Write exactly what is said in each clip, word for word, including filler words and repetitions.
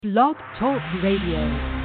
Blog Talk Radio.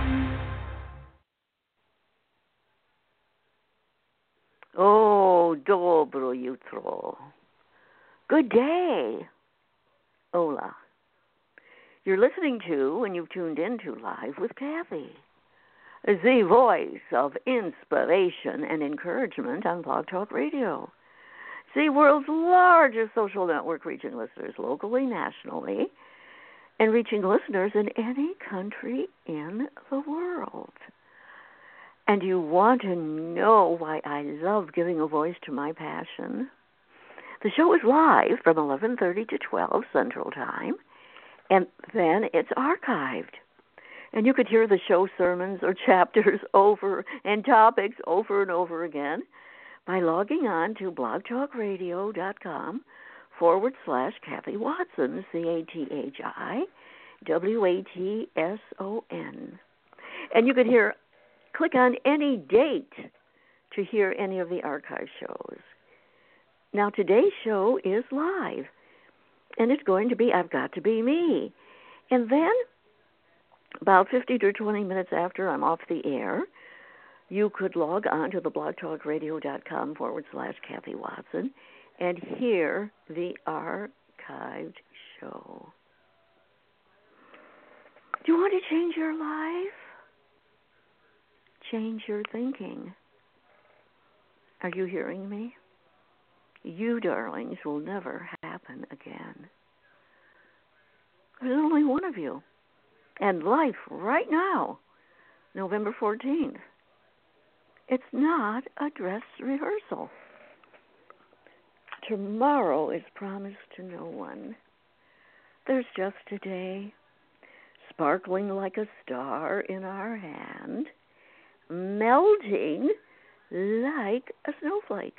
Oh, dobro jutro. Good day. Hola. You're listening to, and you've tuned into Live with Kathy, the voice of inspiration and encouragement on Blog Talk Radio. The world's largest social network, reaching listeners locally, nationally, and reaching listeners in any country in the world. And you want to know why I love giving a voice to my passion? The show is live from eleven thirty to twelve Central Time, and then it's archived. And you could hear the show sermons or chapters over and topics over and over again by logging on to blogtalkradio.com forward slash Kathy Watson, C A T H I W A T S O N. And you could hear, click on any date to hear any of the archive shows. Now, today's show is live, and it's going to be I've Got to Be Me. And then, about fifteen to twenty minutes after I'm off the air, you could log on to the blogtalkradio.com forward slash Kathy Watson and hear the archived show. Do you want to change your life? Change your thinking. Are you hearing me? You, darlings, will never happen again. There's only one of you. And life right now, November fourteenth. It's not a dress rehearsal. Tomorrow is promised to no one. There's just a day, sparkling like a star in our hand, melting like a snowflake.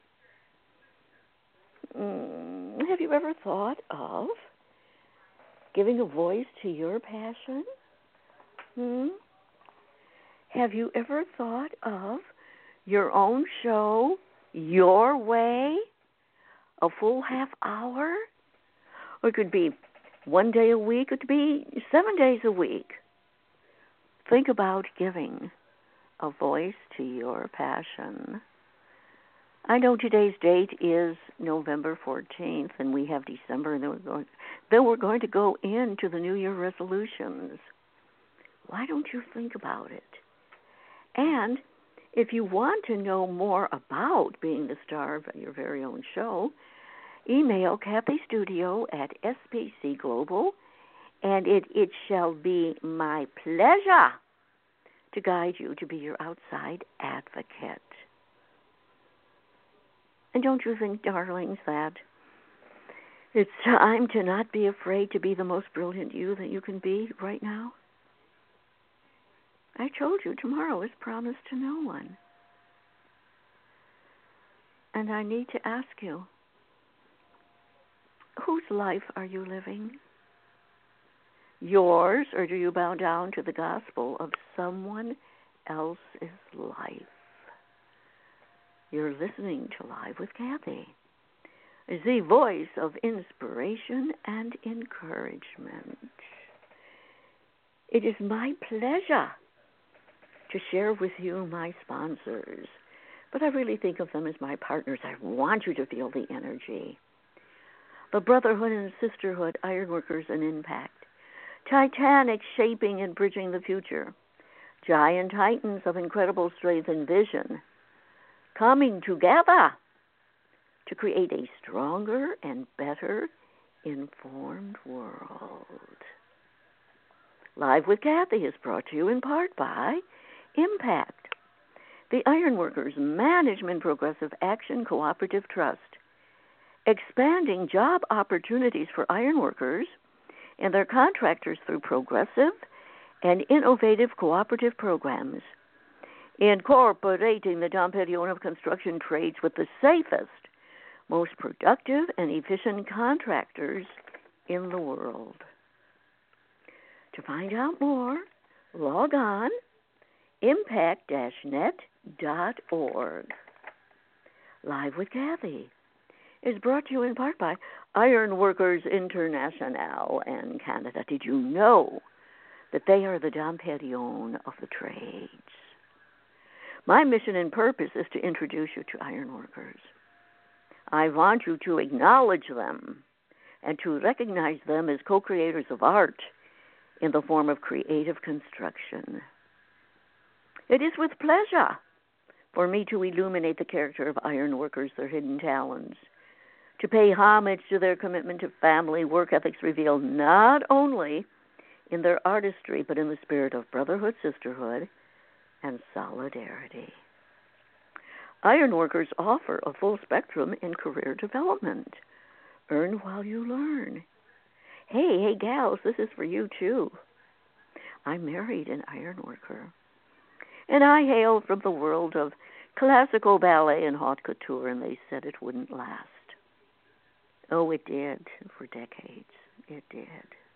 Mm, have you ever thought of giving a voice to your passion? Hmm? Have you ever thought of your own show, your way, a full half hour? Or it could be one day a week, it could be seven days a week. Think about giving a voice to your passion. I know today's date is November fourteenth, and we have December, and then we're going, then we're going to go into the New Year resolutions. Why don't you think about it? And if you want to know more about being the star of your very own show, email Kathy Studio at S P C Global, and it, it shall be my pleasure to guide you to be your outside advocate. And don't you think, darlings, that it's time to not be afraid to be the most brilliant you that you can be right now? I told you tomorrow is promised to no one. And I need to ask you, whose life are you living? Yours, or do you bow down to the gospel of someone else's life? You're listening to Live with Kathy, the voice of inspiration and encouragement. It is my pleasure to share with you my sponsors, but I really think of them as my partners. I want you to feel the energy. The Brotherhood and Sisterhood, Ironworkers and Impact, Titanic Shaping and Bridging the Future, Giant Titans of Incredible Strength and Vision, coming together to create a stronger and better informed world. Live with Kathy is brought to you in part by Impact, the Ironworkers Management Progressive Action Cooperative Trust, expanding job opportunities for ironworkers and their contractors through progressive and innovative cooperative programs, incorporating the Dom Perignon of construction trades with the safest, most productive, and efficient contractors in the world. To find out more, log on impact dash net dot org. Live with Kathy is brought to you in part by Ironworkers International and Canada. Did you know that they are the Dom Perignon of the trades. My mission and purpose is to introduce you to ironworkers. I want you to acknowledge them and to recognize them as co-creators of art in the form of creative construction. It is with pleasure for me to illuminate the character of ironworkers, their hidden talents, to pay homage to their commitment to family work ethics revealed not only in their artistry, but in the spirit of brotherhood, sisterhood, and solidarity. Ironworkers offer a full spectrum in career development. Earn while you learn. Hey, hey, gals, this is for you, too. I married an ironworker, and I hail from the world of classical ballet and haute couture, and they said it wouldn't last. Oh, it did for decades. It did.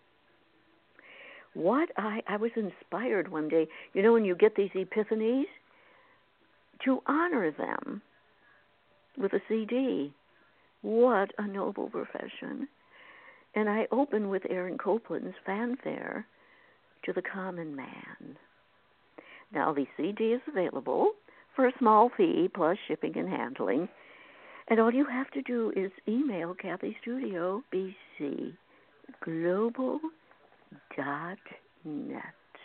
What I, I was inspired one day, you know, when you get these epiphanies, to honor them with a C D. What a noble profession. And I open with Aaron Copland's Fanfare to the Common Man. Now, the C D is available for a small fee plus shipping and handling. And all you have to do is email Kathy Studio, B C, global dot net.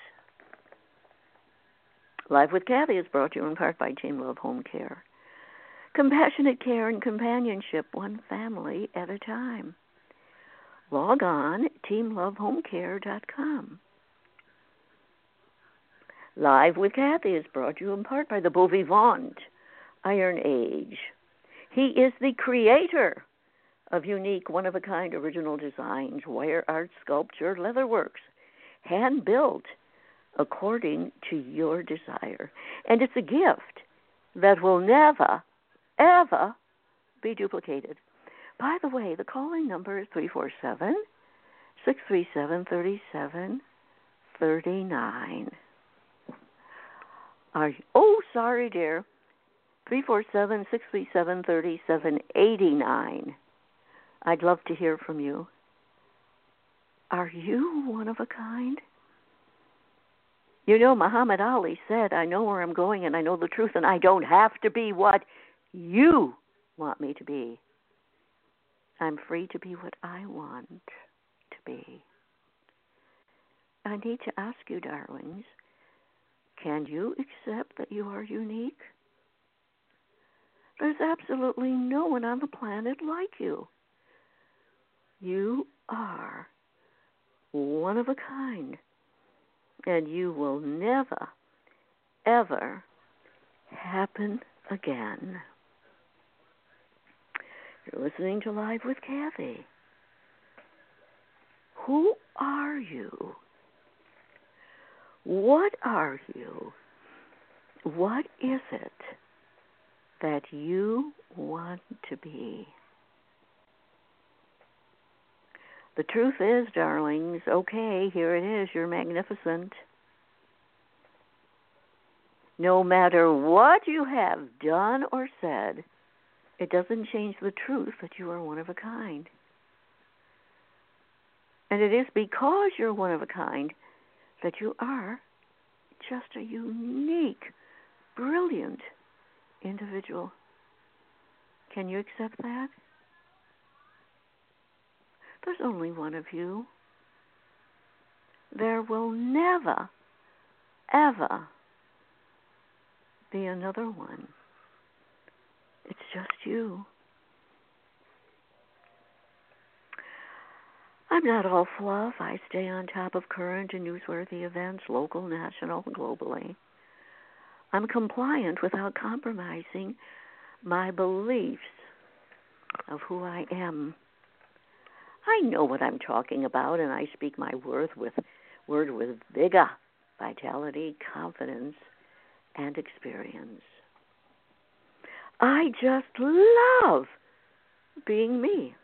Live with Kathy is brought to you in part by Team Love Home Care. Compassionate care and companionship, one family at a time. Log on, team love home care dot com. Live with Kathy is brought to you in part by the Beau Vivant, Iron Age. He is the creator of unique, one-of-a-kind original designs, wire art, sculpture, leatherworks, hand-built according to your desire. And it's a gift that will never, ever be duplicated. By the way, the calling number is three four seven, six three seven, three seven three nine. Are you, oh, sorry, dear. three four seven, six three seven, three seven eight nine. I'd love to hear from you. Are you one of a kind? You know, Muhammad Ali said, I know where I'm going and I know the truth, and I don't have to be what you want me to be. I'm free to be what I want to be. I need to ask you, darlings, can you accept that you are unique? There's absolutely no one on the planet like you. You are one of a kind, and you will never, ever happen again. You're listening to Live with Kathy. Who are you? What are you? What is it that you want to be? The truth is, darlings, okay, here it is, you're magnificent. No matter what you have done or said, it doesn't change the truth that you are one of a kind. And it is because you're one of a kind that you are just a unique, brilliant individual. Can you accept that? There's only one of you. There will never, ever be another one. It's just you. I'm not all fluff. I stay on top of current and newsworthy events, local, national, globally. I'm compliant without compromising my beliefs of who I am. I know what I'm talking about, and I speak my word with word with vigor, vitality, confidence, and experience. I just love being me.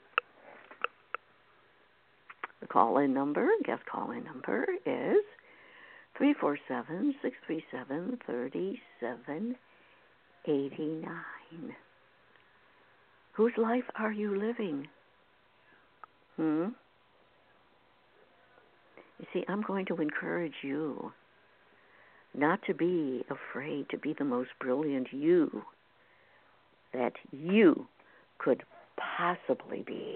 The call-in number, guest call-in number is three four seven, six three seven, three seven eight nine. Whose life are you living? Hmm? You see, I'm going to encourage you not to be afraid to be the most brilliant you that you could possibly be.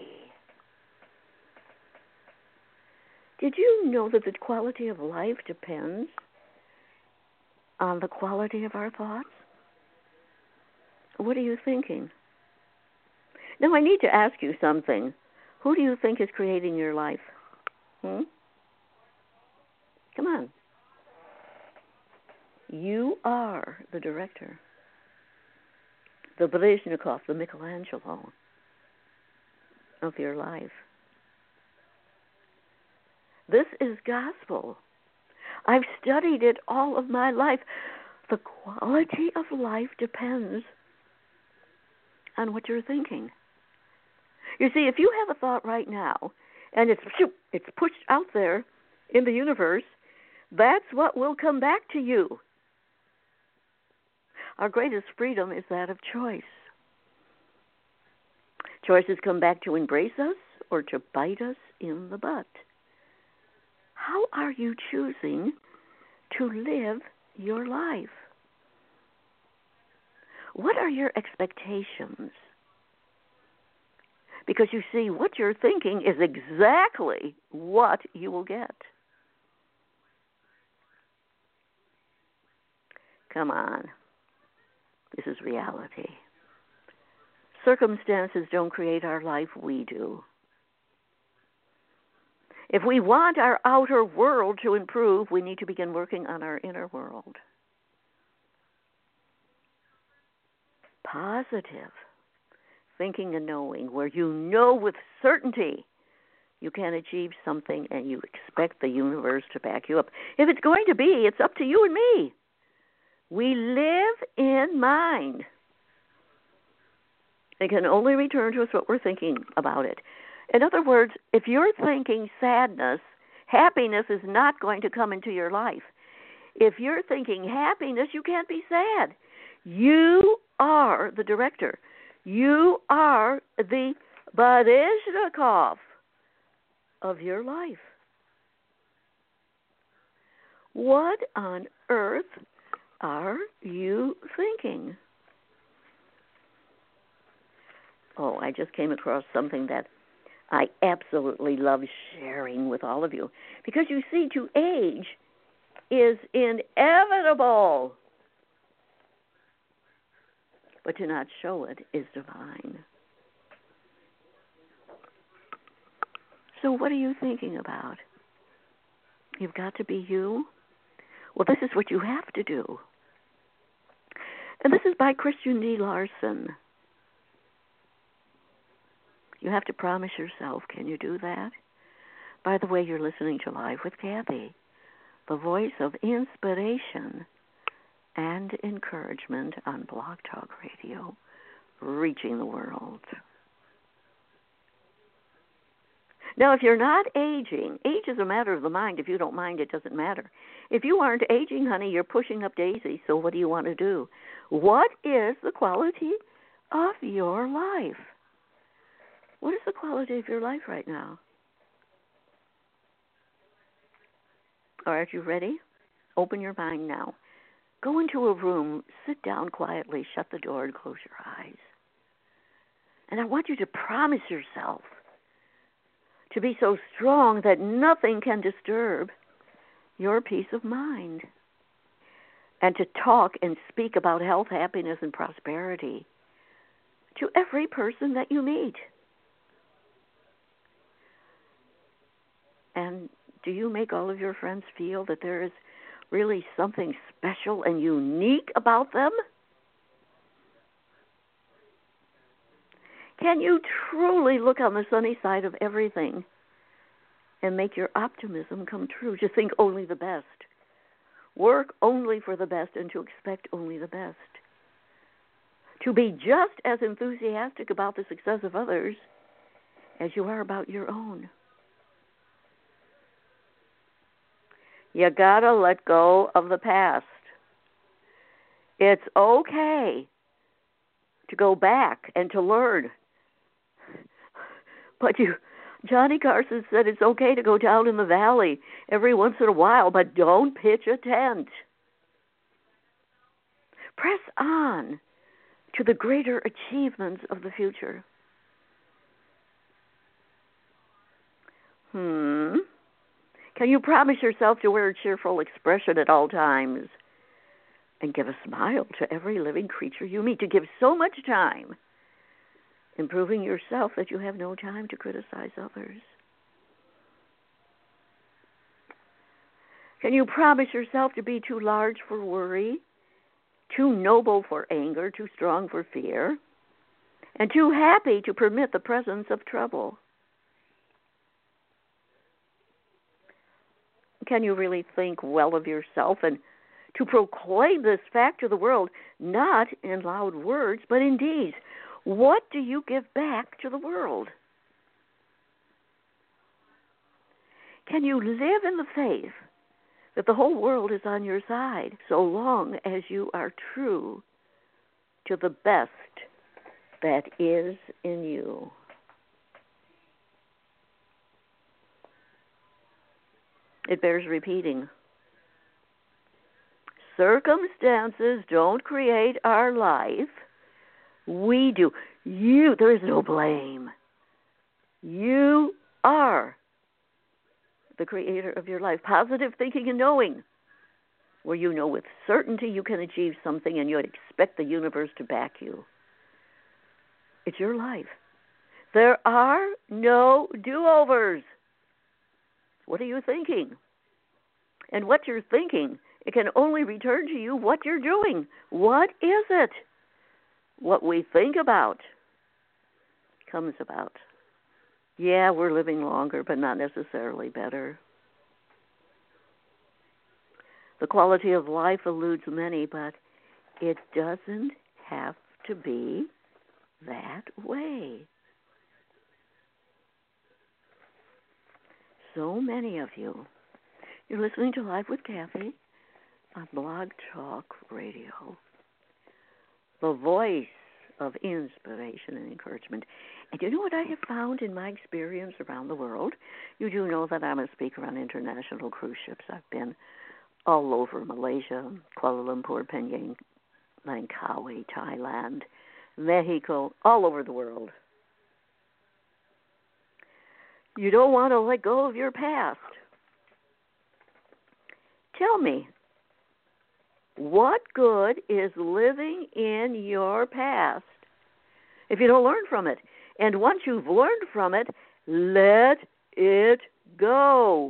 Did you know that the quality of life depends on the quality of our thoughts? What are you thinking? Now, I need to ask you something. Who do you think is creating your life? Hmm? Come on. You are the director, the Brezhnikov, the Michelangelo of your life. This is gospel. I've studied it all of my life. The quality of life depends on what you're thinking. You see, if you have a thought right now, and it's it's pushed out there in the universe, that's what will come back to you. Our greatest freedom is that of choice. Choices come back to embrace us or to bite us in the butt. How are you choosing to live your life? What are your expectations? Because you see, what you're thinking is exactly what you will get. Come on. This is reality. Circumstances don't create our life, we do. If we want our outer world to improve, we need to begin working on our inner world. Positive thinking and knowing, where you know with certainty you can achieve something and you expect the universe to back you up. If it's going to be, it's up to you and me. We live in mind. It can only return to us what we're thinking about it. In other words, if you're thinking sadness, happiness is not going to come into your life. If you're thinking happiness, you can't be sad. You are the director. You are the Baryshnikov of your life. What on earth are you thinking? Oh, I just came across something that I absolutely love sharing with all of you. Because you see, to age is inevitable. But to not show it is divine. So what are you thinking about? You've got to be you? Well, this is what you have to do. And this is by Christian D. Larson. You have to promise yourself. Can you do that? By the way, you're listening to Live with Kathy, the voice of inspiration and encouragement on Blog Talk Radio, reaching the world. Now, if you're not aging, age is a matter of the mind. If you don't mind, it doesn't matter. If you aren't aging, honey, you're pushing up daisies, so what do you want to do? What is the quality of your life? What is the quality of your life right now? All right, you ready? Open your mind now. Go into a room, sit down quietly, shut the door, and close your eyes. And I want you to promise yourself to be so strong that nothing can disturb your peace of mind. And to talk and speak about health, happiness, and prosperity to every person that you meet. And do you make all of your friends feel that there is really something special and unique about them? Can you truly look on the sunny side of everything and make your optimism come true? To think only the best. Work only for the best and to expect only the best. To be just as enthusiastic about the success of others as you are about your own. You gotta let go of the past. It's okay to go back and to learn. But you Johnny Carson said it's okay to go down in the valley every once in a while, but don't pitch a tent. Press on to the greater achievements of the future. Hmm. Can you promise yourself to wear a cheerful expression at all times and give a smile to every living creature you meet, to give so much time improving yourself that you have no time to criticize others? Can you promise yourself to be too large for worry, too noble for anger, too strong for fear, and too happy to permit the presence of trouble? Can you really think well of yourself and to proclaim this fact to the world, not in loud words, but in deeds? What do you give back to the world? Can you live in the faith that the whole world is on your side, so long as you are true to the best that is in you? It bears repeating. Circumstances don't create our life. We do. You, there is no blame. You are the creator of your life. Positive thinking and knowing, where you know with certainty you can achieve something and you expect the universe to back you. It's your life. There are no do-overs. What are you thinking? And what you're thinking, it can only return to you what you're doing. What is it? What we think about comes about. Yeah, we're living longer, but not necessarily better. The quality of life eludes many, but it doesn't have to be that way. So many of you, you're listening to Live with Kathy on Blog Talk Radio, the voice of inspiration and encouragement. And you know what I have found in my experience around the world? You do know that I'm a speaker on international cruise ships. I've been all over Malaysia, Kuala Lumpur, Penang, Langkawi, Thailand, Mexico, all over the world. You don't want to let go of your past. Tell me, what good is living in your past if you don't learn from it? And once you've learned from it, let it go.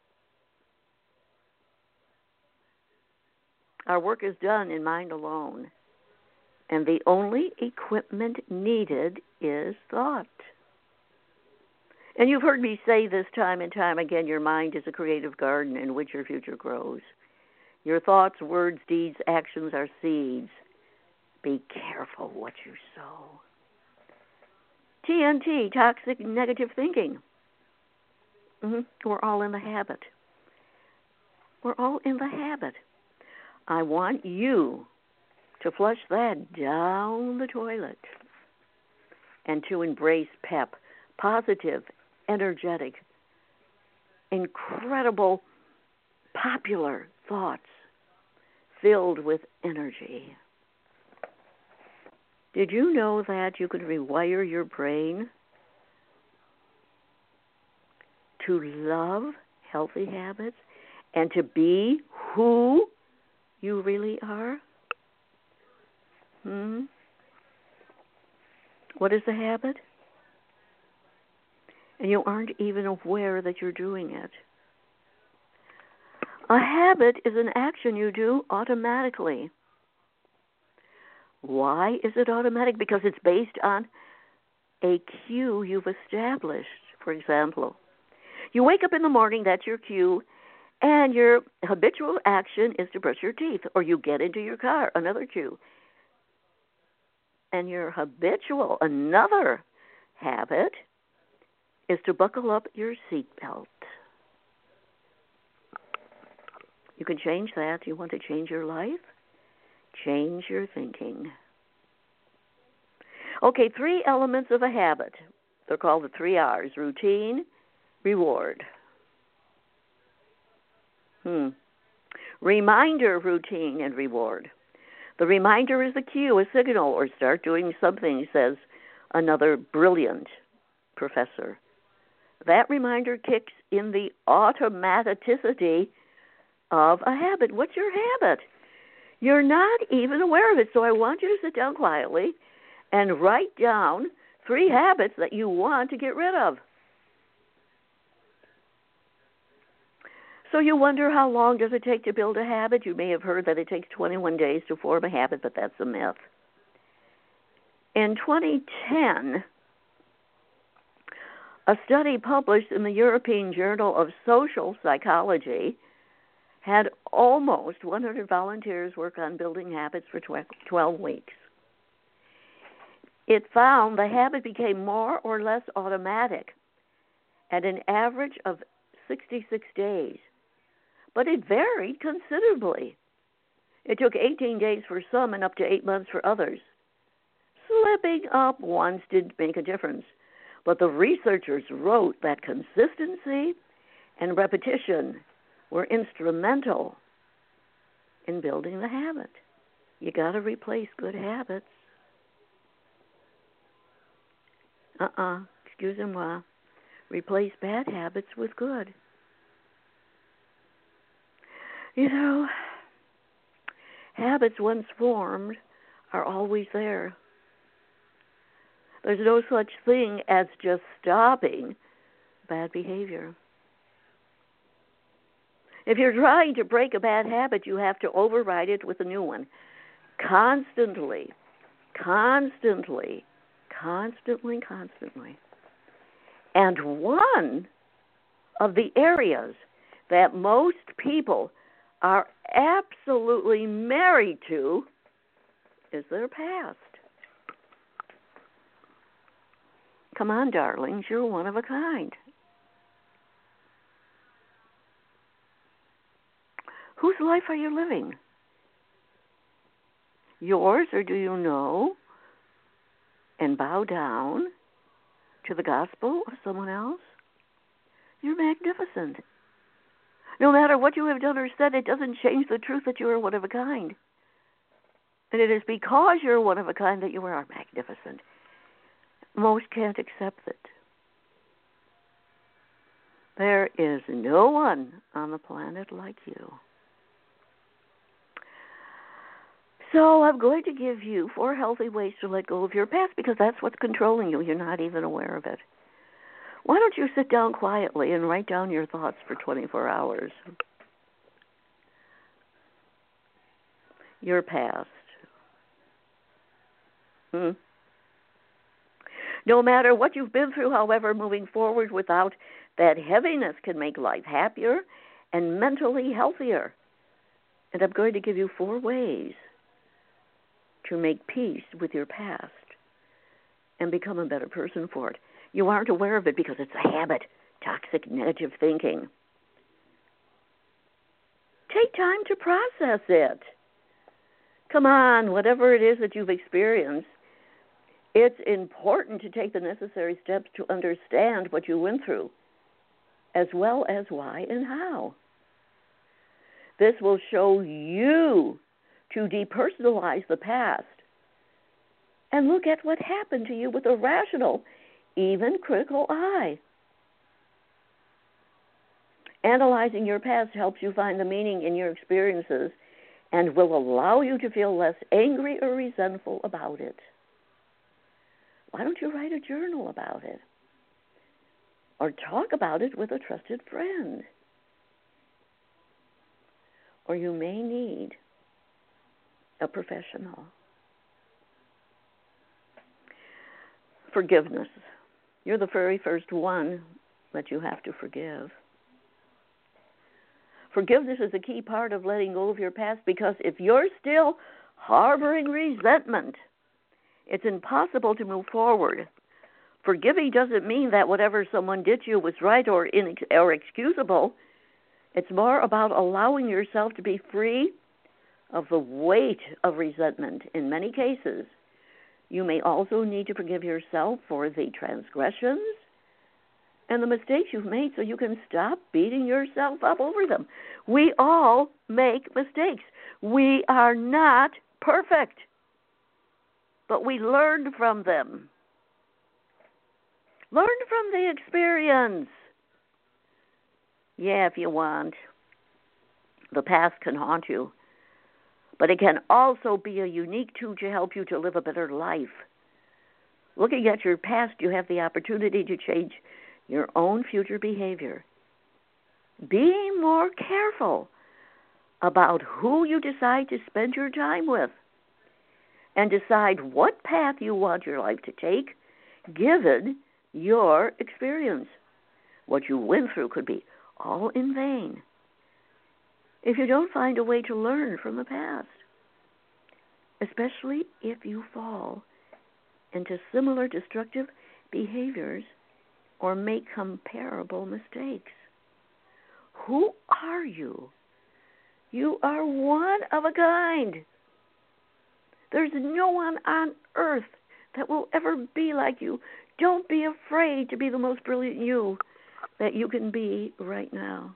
Our work is done in mind alone, and the only equipment needed is thought. And you've heard me say this time and time again, your mind is a creative garden in which your future grows. Your thoughts, words, deeds, actions are seeds. Be careful what you sow. T N T, toxic negative thinking. Mm-hmm. We're all in the habit. We're all in the habit. I want you to flush that down the toilet and to embrace pep, positive, energetic, incredible, popular thoughts filled with energy. Did you know that you can rewire your brain to love healthy habits and to be who you really are? Hmm? What is the habit? And you aren't even aware that you're doing it. A habit is an action you do automatically. Why is it automatic? Because it's based on a cue you've established. For example, you wake up in the morning, that's your cue, and your habitual action is to brush your teeth, or you get into your car, another cue. And your habitual, another habit, is to buckle up your seatbelt. You can change that. You want to change your life? Change your thinking. Okay, three elements of a habit. They're called the three R's: routine, reward. Hmm. Reminder, routine, and reward. The reminder is the cue, a signal, or start doing something, says another brilliant professor. That reminder kicks in the automaticity of a habit. What's your habit? You're not even aware of it. So I want you to sit down quietly and write down three habits that you want to get rid of. So you wonder, how long does it take to build a habit? You may have heard that it takes twenty-one days to form a habit, but that's a myth. In twenty ten, a study published in the European Journal of Social Psychology had almost one hundred volunteers work on building habits for twelve weeks. It found the habit became more or less automatic at an average of sixty-six days. But it varied considerably. It took eighteen days for some and up to eight months for others. Slipping up once didn't make a difference, but the researchers wrote that consistency and repetition were instrumental in building the habit. You got to replace good habits. Uh-uh, excusez-moi. Replace bad habits with good. You know, habits once formed are always there. There's no such thing as just stopping bad behavior. If you're trying to break a bad habit, you have to override it with a new one. Constantly, constantly, constantly, constantly. And one of the areas that most people are absolutely married to is their past. Come on, darlings, you're one of a kind. Whose life are you living? Yours, or do you know and bow down to the gospel of someone else? You're magnificent. No matter what you have done or said, it doesn't change the truth that you are one of a kind. And it is because you're one of a kind that you are magnificent. Most can't accept it. There is no one on the planet like you. So I'm going to give you four healthy ways to let go of your past, because that's what's controlling you. You're not even aware of it. Why don't you sit down quietly and write down your thoughts for twenty-four hours? Your past. Hmm. No matter what you've been through, however, moving forward without that heaviness can make life happier and mentally healthier. And I'm going to give you four ways to make peace with your past and become a better person for it. You aren't aware of it because it's a habit, toxic, negative thinking. Take time to process it. Come on, whatever it is that you've experienced, it's important to take the necessary steps to understand what you went through, as well as why and how. This will show you to depersonalize the past and look at what happened to you with a rational, even critical eye. Analyzing your past helps you find the meaning in your experiences and will allow you to feel less angry or resentful about it. Why don't you write a journal about it? Or talk about it with a trusted friend? Or you may need a professional. Forgiveness. You're the very first one that you have to forgive. Forgiveness is a key part of letting go of your past, because if you're still harboring resentment, it's impossible to move forward. Forgiving doesn't mean that whatever someone did to you was right or, in, or excusable. It's more about allowing yourself to be free of the weight of resentment. In many cases, You may also need to forgive yourself for the transgressions and the mistakes you've made so you can stop beating yourself up over them. We all make mistakes. We are not perfect, but we learn from them. Learn from the experience. Yeah, if you want. The past can haunt you, but it can also be a unique tool to help you to live a better life. Looking at your past, you have the opportunity to change your own future behavior. Be more careful about who you decide to spend your time with and decide what path you want your life to take given your experience. What you went through could be all in vain if you don't find a way to learn from the past, especially if you fall into similar destructive behaviors or make comparable mistakes. Who are you? You are one of a kind. There's no one on earth that will ever be like you. Don't be afraid to be the most brilliant you that you can be right now.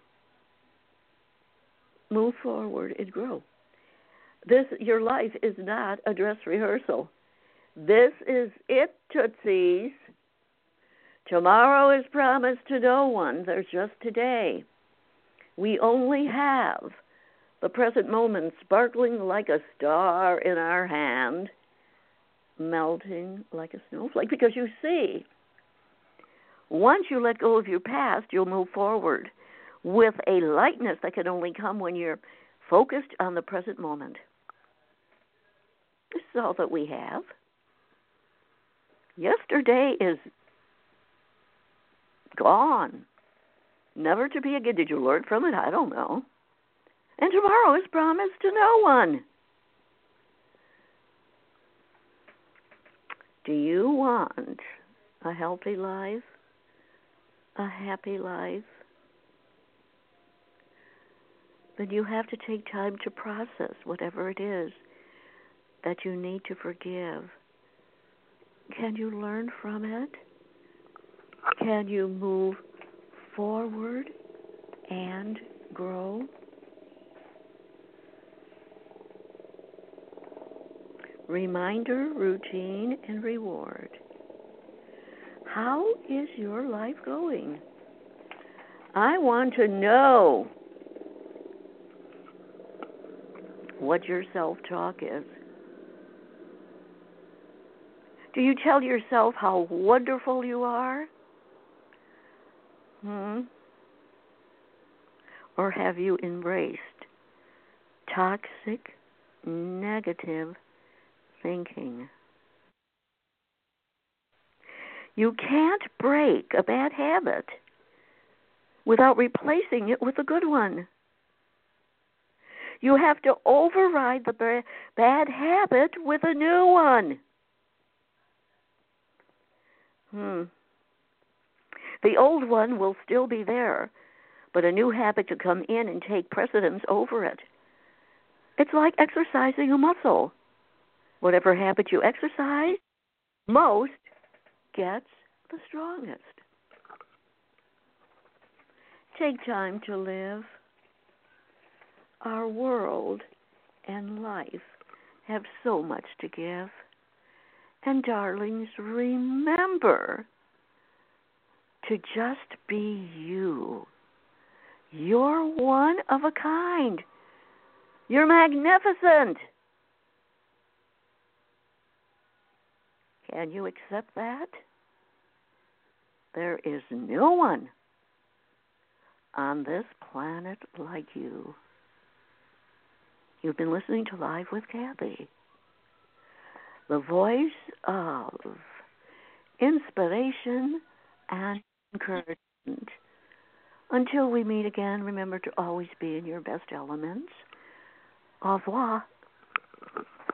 Move forward and grow. This, your life is not a dress rehearsal. This is it, Tootsies. Tomorrow is promised to no one. There's just today. We only have the present moment sparkling like a star in our hand, melting like a snowflake. Because you see, once you let go of your past, you'll move forward with a lightness that can only come when you're focused on the present moment. This is all that we have. Yesterday is gone, never to be again. Did you learn from it? I don't know. And tomorrow is promised to no one. Do you want a healthy life? A happy life? Then you have to take time to process whatever it is that you need to forgive. Can you learn from it? Can you move forward and grow? Reminder, routine, and reward. How is your life going? I want to know what your self-talk is. Do you tell yourself how wonderful you are? Hmm? Or have you embraced toxic, negative thinking? You can't break a bad habit without replacing it with a good one. You have to override the ba- bad habit with a new one. Hmm. The old one will still be there, but a new habit to come in and take precedence over it. It's like exercising a muscle. Whatever habit you exercise most gets the strongest. Take time to live. Our world and life have so much to give. And darlings, remember to just be you. You're one of a kind. You're magnificent. Can you accept that? There is no one on this planet like you. You've been listening to Live with Kathy, the voice of inspiration and encouragement. Until we meet again, remember to always be in your best elements. Au revoir.